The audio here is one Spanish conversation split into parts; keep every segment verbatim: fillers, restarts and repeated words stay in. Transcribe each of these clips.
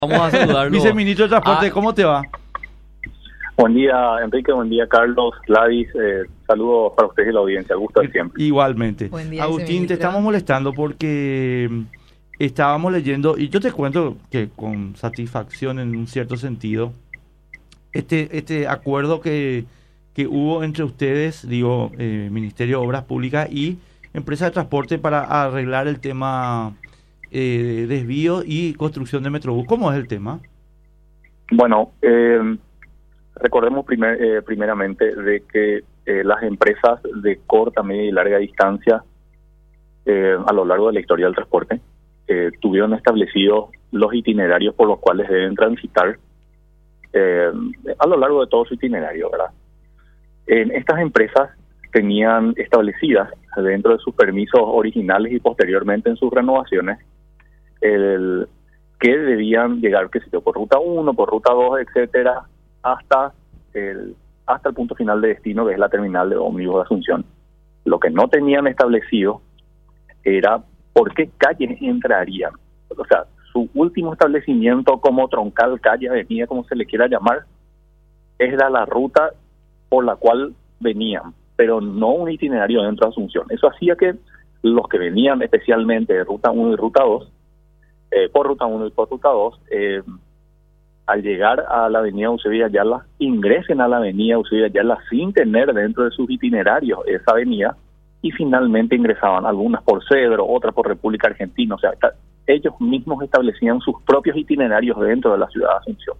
Vamos a saludarlo. Viceministro de Transporte, Ah, ¿cómo te va? Buen día, Enrique. Buen día, Carlos, Gladys. Eh, saludos para ustedes y la audiencia. Gusto de siempre. Igualmente. Buen día, Agustín, te viceministro. estamos molestando porque mm, estábamos leyendo, y yo te cuento que con satisfacción en un cierto sentido, este este acuerdo que, que hubo entre ustedes, digo, eh, Ministerio de Obras Públicas y Empresa de Transporte para arreglar el tema eh, desvío y construcción de Metrobús. ¿Cómo es el tema? Bueno, eh, recordemos primer, eh, primeramente de que eh, las empresas de corta, media y larga distancia eh, a lo largo de la historia del transporte eh, tuvieron establecidos los itinerarios por los cuales deben transitar eh, a lo largo de todo su itinerario, ¿verdad? En estas empresas tenían establecidas dentro de sus permisos originales y posteriormente en sus renovaciones el que debían llegar, qué sé yo, por ruta uno, por ruta dos, etcétera, hasta el hasta el punto final de destino, que es la terminal de ómnibus de Asunción. Lo que no tenían establecido era por qué calles entrarían. O sea, su último establecimiento como troncal, calle, avenida, como se le quiera llamar, era la ruta por la cual venían, pero no un itinerario dentro de Asunción. Eso hacía que los que venían especialmente de ruta uno y ruta dos, eh, por ruta uno y por ruta dos, eh, al llegar a la avenida Eusebio Ayala, ingresen a la avenida Eusebio Ayala sin tener dentro de sus itinerarios esa avenida, y finalmente ingresaban algunas por Cedro, otras por República Argentina. O sea, ta- ellos mismos establecían sus propios itinerarios dentro de la ciudad de Asunción.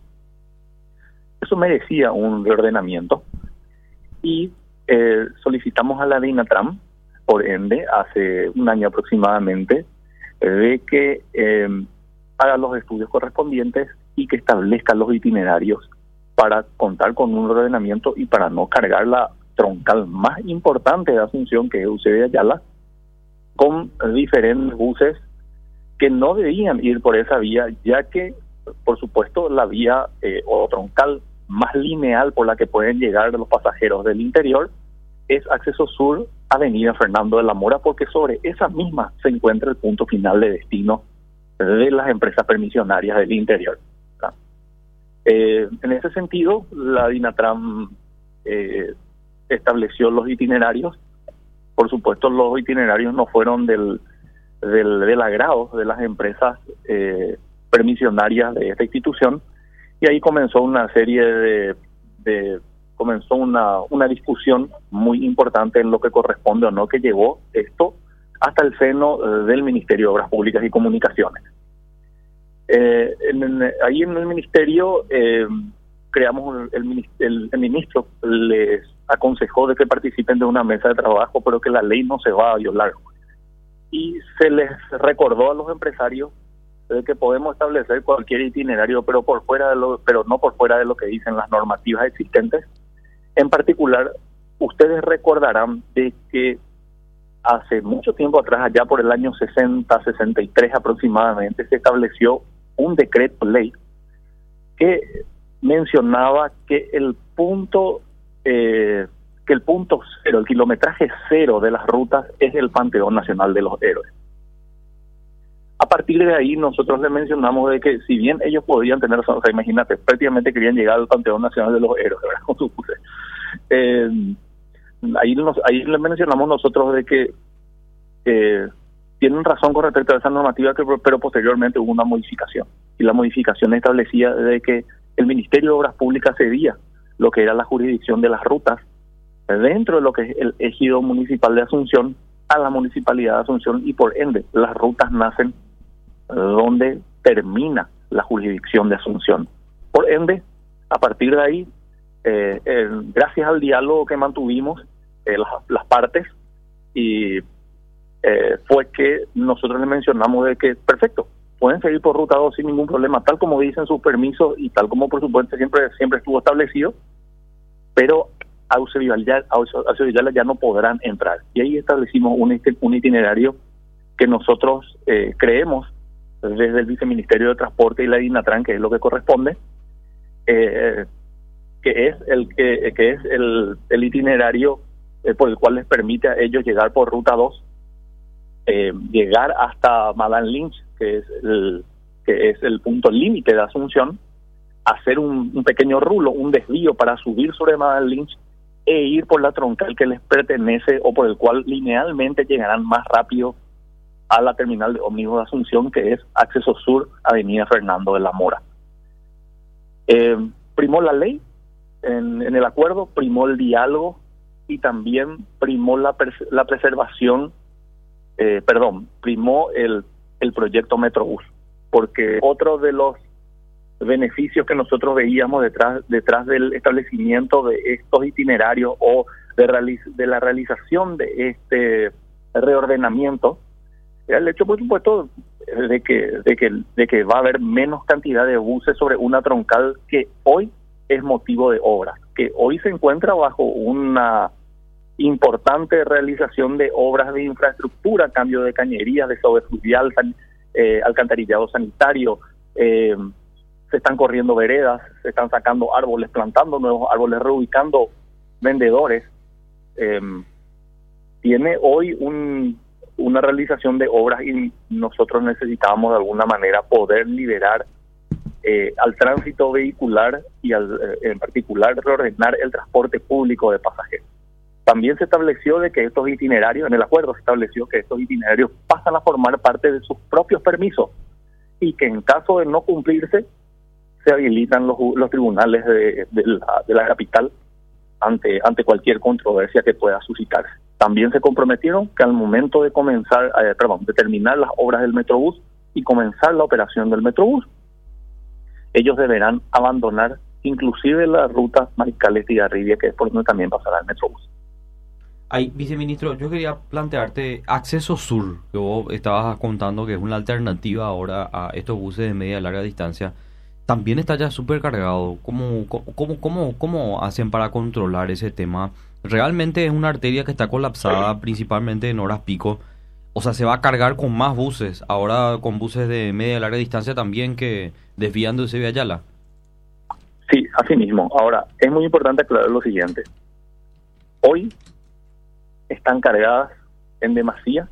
Eso merecía un reordenamiento y eh, solicitamos a la DINATRAM, por ende, hace un año aproximadamente, de que eh, haga los estudios correspondientes y que establezca los itinerarios para contar con un ordenamiento y para no cargar la troncal más importante de Asunción, que es Eusebio Ayala, con diferentes buses que no debían ir por esa vía, ya que, por supuesto, la vía eh, o troncal más lineal por la que pueden llegar los pasajeros del interior es acceso sur, avenida Fernando de la Mora, porque sobre esa misma se encuentra el punto final de destino de las empresas permisionarias del interior. ¿Tá? Eh, en ese sentido, la DINATRAM eh, estableció los itinerarios. Por supuesto, los itinerarios no fueron del, del, del agrado de las empresas eh, permisionarias de esta institución, y ahí comenzó una serie de... de comenzó una, una discusión muy importante en lo que corresponde o no, que llevó esto hasta el seno eh, del Ministerio de Obras Públicas y Comunicaciones. Eh, en, en, ahí en el Ministerio eh, creamos, el, el, el ministro les aconsejó de que participen de una mesa de trabajo, pero que la ley no se va a violar. Y se les recordó a los empresarios de que podemos establecer cualquier itinerario, pero por fuera de lo, pero no por fuera de lo que dicen las normativas existentes. En particular, ustedes recordarán de que hace mucho tiempo atrás, allá por el año sesenta, sesenta y tres aproximadamente, se estableció un decreto ley que mencionaba que el punto eh, que el punto cero, el kilometraje cero de las rutas es el Panteón Nacional de los Héroes. A partir de ahí nosotros le mencionamos de que si bien ellos podían tener, o sea, imagínate, prácticamente querían llegar al Panteón Nacional de los Héroes, ¿verdad? Con su buses. Eh, ahí, nos, ahí le mencionamos nosotros de que eh, tienen razón con respecto a esa normativa, que, pero posteriormente hubo una modificación. Y la modificación establecía de que el Ministerio de Obras Públicas cedía lo que era la jurisdicción de las rutas dentro de lo que es el ejido municipal de Asunción a la municipalidad de Asunción, y por ende las rutas nacen donde termina la jurisdicción de Asunción. Por ende, a partir de ahí, eh, eh, gracias al diálogo que mantuvimos eh, las, las partes, y eh, fue que nosotros le mencionamos de que, perfecto, pueden seguir por ruta dos sin ningún problema, tal como dicen sus permisos y tal como por supuesto siempre siempre estuvo establecido, pero a Eusebio Ayala ya no podrán entrar. Y ahí establecimos un, un itinerario que nosotros eh, creemos desde el Viceministerio de Transporte y la DINATRAN, que es lo que corresponde, eh, que es el que, que es el, el itinerario eh, por el cual les permite a ellos llegar por ruta dos, eh, llegar hasta Madame Lynch, que es el, que es el punto límite de Asunción, hacer un, un pequeño rulo, un desvío para subir sobre Madal Lynch e ir por la troncal que les pertenece o por el cual linealmente llegarán más rápido a la terminal de ómnibus de Asunción, que es Acceso Sur, Avenida Fernando de la Mora. Eh, primó la ley en, en el acuerdo, primó el diálogo y también primó la, pres- la preservación, eh, perdón, primó el, el proyecto Metrobús, porque otro de los beneficios que nosotros veíamos detrás detrás del establecimiento de estos itinerarios o de, realiz- de la realización de este reordenamiento era el hecho, por supuesto, de que de que de que va a haber menos cantidad de buses sobre una troncal que hoy es motivo de obra, que hoy se encuentra bajo una importante realización de obras de infraestructura, cambio de cañerías, desagüe fluvial, san, eh, alcantarillado sanitario, eh, se están corriendo veredas, se están sacando árboles, plantando nuevos árboles, reubicando vendedores. Eh, tiene hoy un, una realización de obras y nosotros necesitamos de alguna manera poder liberar eh, al tránsito vehicular y al, eh, en particular reordenar el transporte público de pasajeros. También se estableció de que estos itinerarios, en el acuerdo se estableció que estos itinerarios pasan a formar parte de sus propios permisos y que en caso de no cumplirse se habilitan los, los tribunales de, de, la, de la capital ante ante cualquier controversia que pueda suscitarse. También se comprometieron que al momento de comenzar, eh, perdón, de terminar las obras del Metrobús y comenzar la operación del Metrobús, ellos deberán abandonar inclusive la ruta Mariscal Estigarribia, que es por donde también pasará el Metrobús. Ay, viceministro, yo quería plantearte Acceso Sur, que vos estabas contando que es una alternativa ahora a estos buses de media y larga distancia. También está ya súper cargado. ¿Cómo, cómo, cómo, ¿Cómo hacen para controlar ese tema? Realmente es una arteria que está colapsada, principalmente en horas pico. O sea, se va a cargar con más buses, ahora con buses de media y larga distancia también que desvían de Eusebio Ayala. Sí, así mismo. Ahora, es muy importante aclarar lo siguiente. Hoy están cargadas en demasía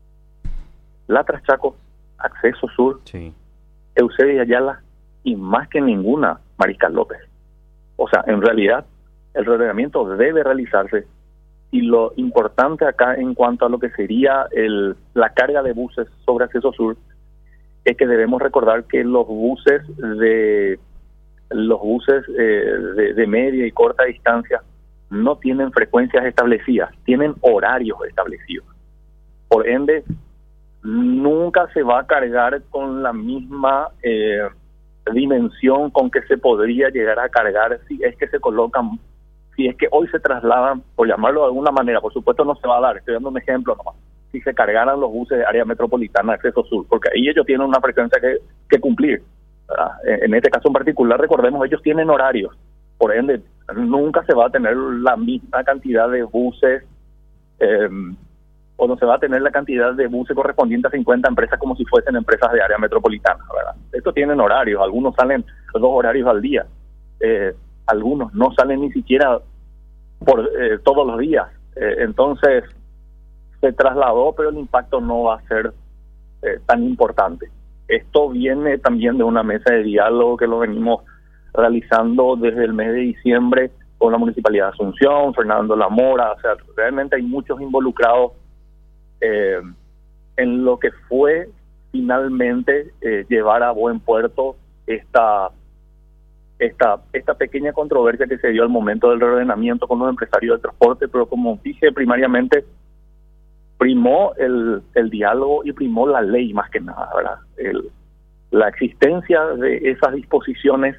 La Traschaco, Acceso Sur, sí. Eusebio Ayala y más que ninguna Mariscal López. O sea, en realidad el reordenamiento debe realizarse y lo importante acá en cuanto a lo que sería el la carga de buses sobre Acceso Sur es que debemos recordar que los buses de los buses eh, de, de media y corta distancia no tienen frecuencias establecidas, tienen horarios establecidos. Por ende, nunca se va a cargar con la misma eh, dimensión con que se podría llegar a cargar si es que se colocan, si es que hoy se trasladan, por llamarlo de alguna manera, por supuesto no se va a dar, estoy dando un ejemplo nomás, si se cargaran los buses de área metropolitana de Acceso Sur, porque ahí ellos tienen una frecuencia que, que cumplir, ¿verdad? En este caso en particular, recordemos, ellos tienen horarios, por ende, nunca se va a tener la misma cantidad de buses, eh, o no se va a tener la cantidad de buses correspondiente a cincuenta empresas como si fuesen empresas de área metropolitana, ¿verdad? Estos tienen horarios, algunos salen dos horarios al día, eh, algunos no salen ni siquiera por eh, todos los días, eh, entonces se trasladó, pero el impacto no va a ser eh, tan importante. Esto viene también de una mesa de diálogo que lo venimos realizando desde el mes de diciembre con la Municipalidad de Asunción, Fernando La Mora, o sea, realmente hay muchos involucrados eh, en lo que fue finalmente eh, llevar a buen puerto esta, esta, esta pequeña controversia que se dio al momento del reordenamiento con los empresarios del transporte, pero como dije, primariamente primó el, el diálogo y primó la ley más que nada, ¿verdad? El, la existencia de esas disposiciones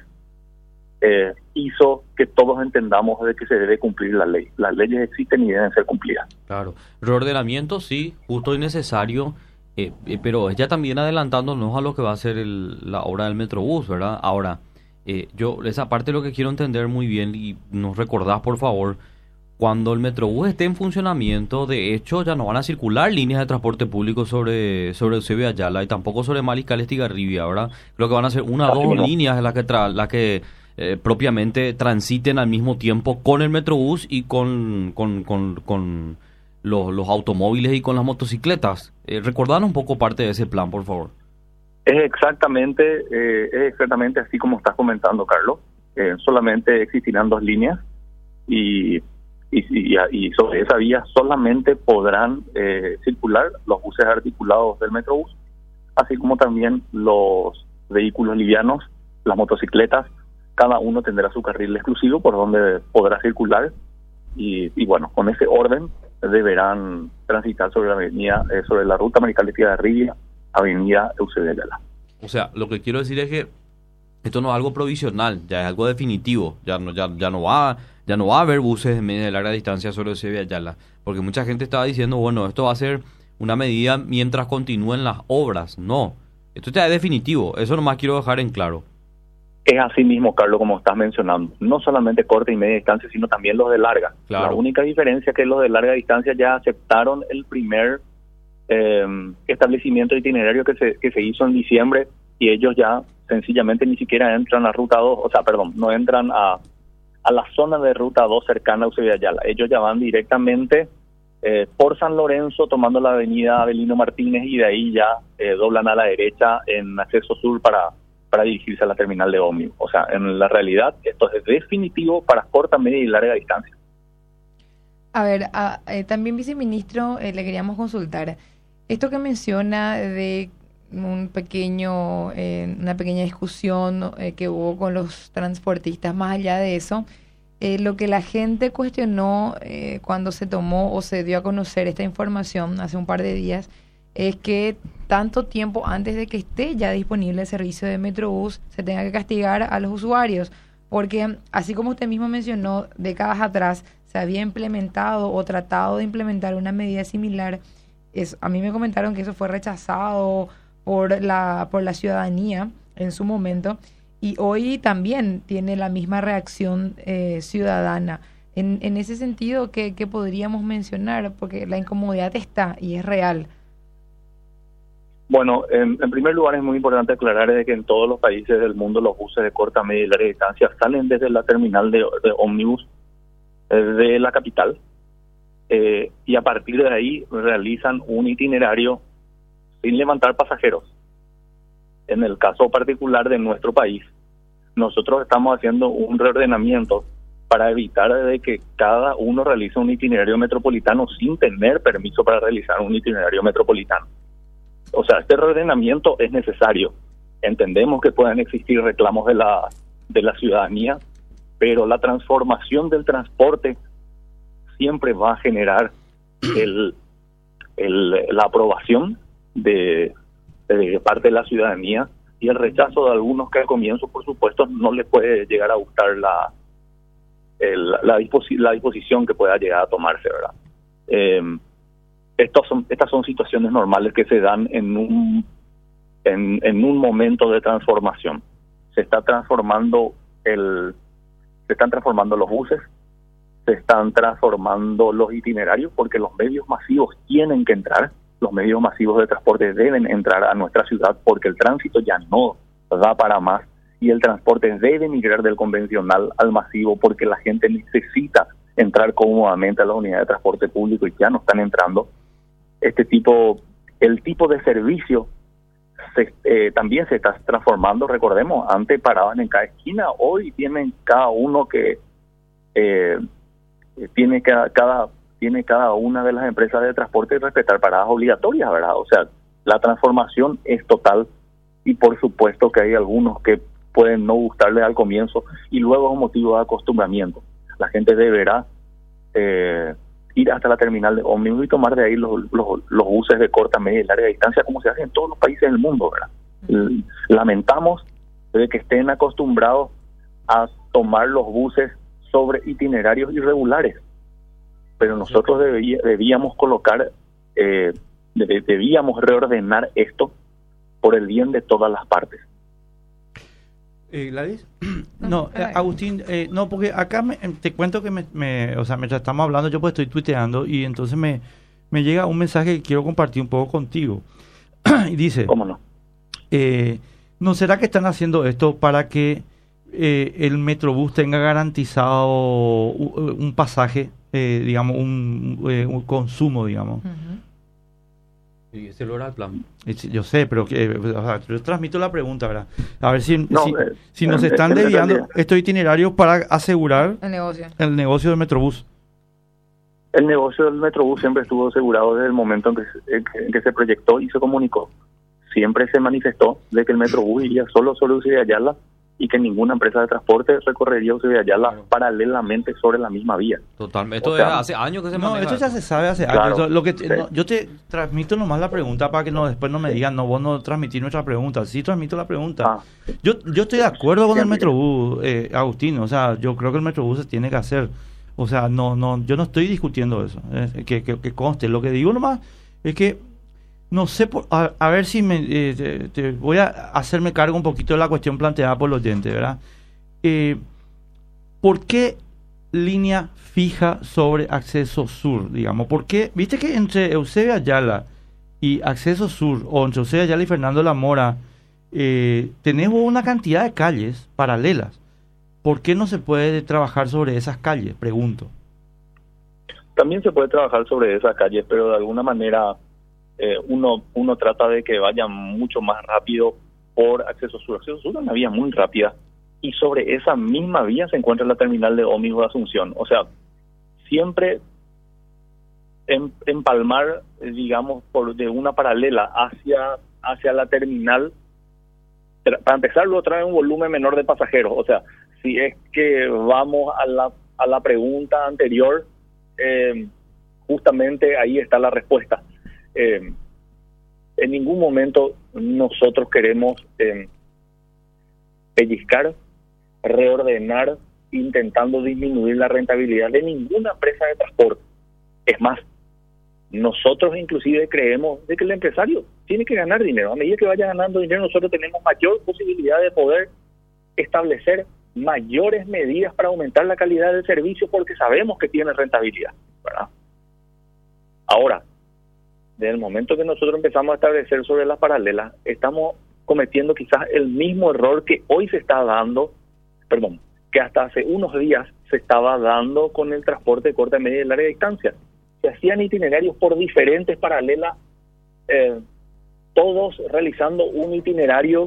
Eh, hizo que todos entendamos de que se debe cumplir la ley. Las leyes existen y deben ser cumplidas. Claro, reordenamiento sí, justo y necesario, eh, eh, pero ya también adelantándonos a lo que va a ser el, la obra del Metrobús, ¿verdad? Ahora, eh, yo esa parte lo que quiero entender muy bien y nos recordás por favor, cuando el Metrobús esté en funcionamiento, de hecho ya no van a circular líneas de transporte público sobre sobre Eusebio Ayala y tampoco sobre Mariscal Estigarribia, ¿verdad? Creo que van a ser una o dos mismo. líneas las que tra las que Eh, propiamente transiten al mismo tiempo con el Metrobús y con con, con, con los, los automóviles y con las motocicletas. Eh, recordanos un poco parte de ese plan, por favor. Es exactamente, eh, es exactamente así como estás comentando, Carlos. Eh, solamente existirán dos líneas y, y, y, y sobre esa vía solamente podrán eh, circular los buses articulados del Metrobús, así como también los vehículos livianos, las motocicletas. Cada uno tendrá su carril exclusivo por donde podrá circular y, y bueno, con ese orden deberán transitar sobre la avenida, eh, sobre la ruta Mariscal de Estigarribia, avenida Eusebio Ayala. O sea, lo que quiero decir es que esto no es algo provisional, ya es algo definitivo, ya no ya, ya no va ya no va a haber buses de media y larga distancia sobre Eusebio Ayala, porque mucha gente estaba diciendo, bueno, esto va a ser una medida mientras continúen las obras. No, esto ya es definitivo, eso nomás quiero dejar en claro. Es así mismo, Carlos, como estás mencionando. No solamente corta y media distancia, sino también los de larga. Claro. La única diferencia es que los de larga distancia ya aceptaron el primer eh, establecimiento itinerario que se que se hizo en diciembre y ellos ya sencillamente ni siquiera entran a Ruta dos, o sea, perdón, no entran a, a la zona de Ruta dos cercana a Eusebio Ayala. Ellos ya van directamente eh, por San Lorenzo, tomando la avenida Avelino Martínez y de ahí ya eh, doblan a la derecha en acceso sur para... para dirigirse a la terminal de ómnibus. O sea, en la realidad, esto es definitivo para corta, media y larga distancia. A ver, a, eh, también, viceministro, eh, le queríamos consultar. Esto que menciona de un pequeño, eh, una pequeña discusión eh, que hubo con los transportistas, más allá de eso, eh, lo que la gente cuestionó eh, cuando se tomó o se dio a conocer esta información hace un par de días, es que tanto tiempo antes de que esté ya disponible el servicio de Metrobús se tenga que castigar a los usuarios, porque así como usted mismo mencionó, décadas atrás se había implementado o tratado de implementar una medida similar. Es, a mí me comentaron que eso fue rechazado por la por la ciudadanía en su momento y hoy también tiene la misma reacción eh, ciudadana. En, en ese sentido, ¿qué, ¿qué podríamos mencionar? Porque la incomodidad está y es real. Bueno, en, en primer lugar es muy importante aclarar de que en todos los países del mundo los buses de corta, media y larga distancia salen desde la terminal de, de ómnibus eh, de la capital eh, y a partir de ahí realizan un itinerario sin levantar pasajeros. En el caso particular de nuestro país, nosotros estamos haciendo un reordenamiento para evitar de que cada uno realice un itinerario metropolitano sin tener permiso para realizar un itinerario metropolitano. O sea, este reordenamiento es necesario. Entendemos que pueden existir reclamos de la de la ciudadanía, pero la transformación del transporte siempre va a generar el, el la aprobación de, de parte de la ciudadanía y el rechazo de algunos que al comienzo, por supuesto, no les puede llegar a gustar la el, la, disposi- la disposición que pueda llegar a tomarse, ¿verdad? Eh, Estos son, estas son situaciones normales que se dan en un en, en un momento de transformación. Se está transformando el se están transformando los buses, se están transformando los itinerarios porque los medios masivos tienen que entrar, los medios masivos de transporte deben entrar a nuestra ciudad porque el tránsito ya no da para más y el transporte debe migrar del convencional al masivo porque la gente necesita entrar cómodamente a la unidad de transporte público y ya no están entrando. Este tipo, el tipo de servicio se, eh, también se está transformando. Recordemos, antes paraban en cada esquina, hoy tienen cada uno que eh, tiene cada, cada tiene cada una de las empresas de transporte respetar paradas obligatorias, ¿verdad? O sea, la transformación es total y por supuesto que hay algunos que pueden no gustarles al comienzo y luego es un motivo de acostumbramiento. La gente deberá eh, ir hasta la terminal de ómnibus y tomar de ahí los, los, los buses de corta, media y larga distancia como se hace en todos los países del mundo, ¿verdad? Uh-huh. Lamentamos de que estén acostumbrados a tomar los buses sobre itinerarios irregulares, pero nosotros debí, debíamos colocar, eh, deb, debíamos reordenar esto por el bien de todas las partes. Eh, ¿Gladys? No, eh, Agustín, eh, no, porque acá me, te cuento que me, me, o sea, mientras estamos hablando yo pues estoy tuiteando y entonces me, me llega un mensaje que quiero compartir un poco contigo. Y dice, ¿cómo no? Eh, ¿No será que están haciendo esto para que eh, el Metrobús tenga garantizado un, un pasaje, eh, digamos, un, eh, un consumo, digamos? Uh-huh. Y ese lo era el plan. Y sí, yo sé, pero que, o sea, yo transmito la pregunta, ¿verdad? A ver si, No, si, eh, si nos eh, están en desviando realidad- estos itinerarios para asegurar El negocio. el negocio del Metrobús. El negocio del Metrobús siempre estuvo asegurado desde el momento en que, se- en que, en que se proyectó y se comunicó. Siempre se manifestó de que el Metrobús iría solo sobre Eusebio Ayala y que ninguna empresa de transporte recorrería Eusebio Ayala Claro. paralelamente sobre la misma vía. Totalmente. Esto O sea, es hace años que se No, maneja. esto ya se sabe hace Claro, años. Eso- Lo que, sí. no, yo te transmito nomás la pregunta para que no después no me digan, no, vos no transmitís nuestra pregunta. Sí transmito la pregunta. Ah, Yo, yo estoy de acuerdo con el Siempre. Metrobús, eh, Agustín. O sea, yo creo que el Metrobús se tiene que hacer. O sea, no, no, yo no estoy discutiendo eso. eh, que, que, que conste. Lo que digo nomás es que no sé, por- a, a ver si me eh, te, te voy a hacerme cargo un poquito de la cuestión planteada por el oyente, ¿verdad? Eh, ¿Por qué línea fija sobre Acceso Sur, digamos? ¿Por qué? Viste que entre Eusebio Ayala y Acceso Sur, o entre Eusebio Ayala y Fernando La Mora, eh, tenemos una cantidad de calles paralelas. ¿Por qué no se puede trabajar sobre esas calles? Pregunto. también se puede trabajar sobre esas calles, pero de alguna manera eh, uno uno trata de que vaya mucho más rápido por Acceso Sur. Acceso Sur es una vía muy rápida y sobre esa misma vía se encuentra la terminal de ómnibus de Asunción. O sea, siempre en, empalmar, eh, digamos, por de una paralela hacia hacia la terminal, tra- para empezar, lo trae un volumen menor de pasajeros. O sea, si es que vamos a la, a la pregunta anterior, eh, justamente ahí está la respuesta. Eh, en ningún momento nosotros queremos eh, pellizcar, reordenar, intentando disminuir la rentabilidad de ninguna empresa de transporte. Es más, nosotros inclusive creemos de que el empresario tiene que ganar dinero. A medida que vaya ganando dinero, nosotros tenemos mayor posibilidad de poder establecer mayores medidas para aumentar la calidad del servicio porque sabemos que tiene rentabilidad, ¿verdad? Ahora, desde el momento que nosotros empezamos a establecer sobre las paralelas, estamos cometiendo quizás el mismo error que hoy se está dando, perdón, que hasta hace unos días se estaba dando con el transporte de corta, media y larga distancia. Se hacían itinerarios por diferentes paralelas, eh, todos realizando un itinerario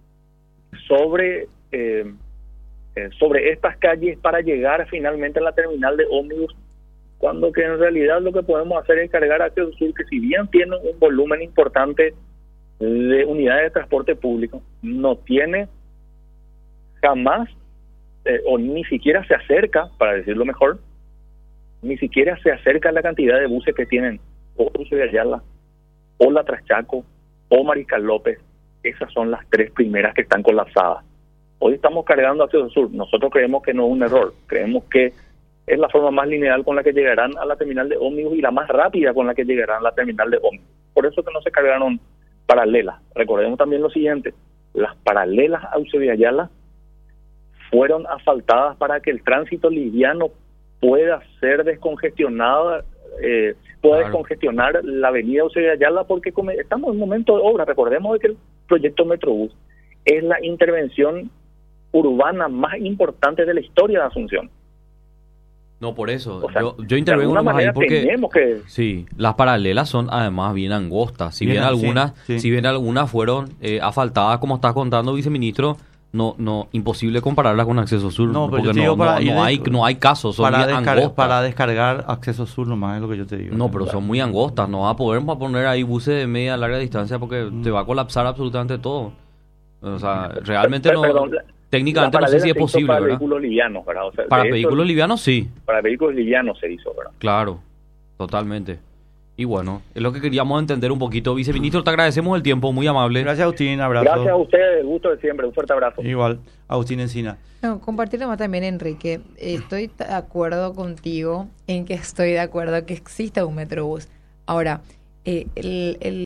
sobre eh, eh, sobre estas calles para llegar finalmente a la terminal de ómnibus, cuando que en realidad lo que podemos hacer es cargar a Acceso Sur, que si bien tiene un volumen importante de unidades de transporte público, no tiene jamás eh, o ni siquiera se acerca, para decirlo mejor, ni siquiera se acerca a la cantidad de buses que tienen o Eusebio Ayala, o La Traschaco, o Mariscal López. Esas son las tres primeras que están colapsadas. Hoy estamos cargando a Acceso Sur. Nosotros creemos que no es un error. Creemos que es la forma más lineal con la que llegarán a la terminal de ómnibus y la más rápida con la que llegarán a la terminal de ómnibus. Por eso que no se cargaron paralelas. Recordemos también lo siguiente. Las paralelas a Eusebio Ayala fueron asfaltadas para que el tránsito liviano pueda ser descongestionado, eh, pueda Claro. descongestionar la avenida Eusebio Ayala, porque come- estamos en un momento de obra. Recordemos de que el proyecto Metrobús es la intervención urbana más importante de la historia de Asunción. No, por eso. O sea, yo, yo intervengo de alguna nomás ahí manera porque... tenemos que... Sí, las paralelas son además bien angostas. Si bien, Bien, algunas, sí, sí. si bien algunas fueron eh, asfaltadas, como está contando viceministro, no, no, imposible compararlas con Acceso Sur, No, pero yo porque te no, digo para no, ir no de- hay, no hay casos, son Para, bien descar- angostas. para descargar Acceso Sur nomás es lo que yo te digo. No, pero son muy angostas, no va a poder poner ahí buses de media larga distancia porque Mm. te va a colapsar absolutamente todo. O sea, realmente Per- no, perdón, la- técnicamente la no sé si paralela es se hizo posible, para ¿verdad? vehículos livianos, ¿verdad? O sea, Para de hecho, vehículos livianos sí, para vehículos livianos se hizo, ¿verdad? claro, totalmente. Y bueno, es lo que queríamos entender un poquito. Viceministro, te agradecemos el tiempo, muy amable. Gracias, Agustín. Abrazo. Gracias a ustedes, el gusto de siempre. Un fuerte abrazo. Igual, Agustín Encina. No, compartirlo más también, Enrique. Estoy de acuerdo contigo en que estoy de acuerdo que exista un Metrobús. Ahora, eh, el, el